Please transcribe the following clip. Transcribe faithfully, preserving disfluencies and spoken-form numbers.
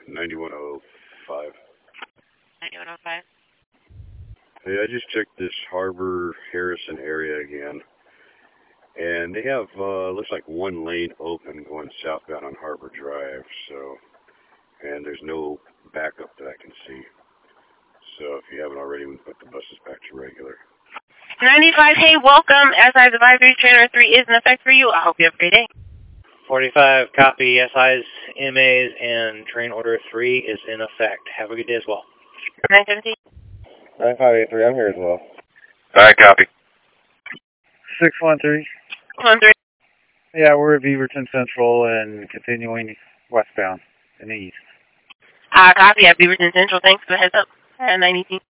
ninety-one oh five. ninety-one oh five. Hey, I just checked this Harbor Harrison area again, and they have, uh, looks like one lane open going southbound on Harbor Drive, so, and there's no backup that I can see. So if you haven't already, we can put the buses back to regular. ninety-five, hey, welcome. S I's Advisory Trainer three is in effect for you. I hope you have a great day. forty-five, copy. S I's, M A's, and train order three is in effect. Have a good day as well. nine seventeen. nine five eight three, I'm here as well. Alright, copy. six one three. one three. Yeah, we're at Beaverton Central and continuing westbound in the east. Uh, copy at Beaverton Central. Thanks for the heads up. Uh, nine eighteen.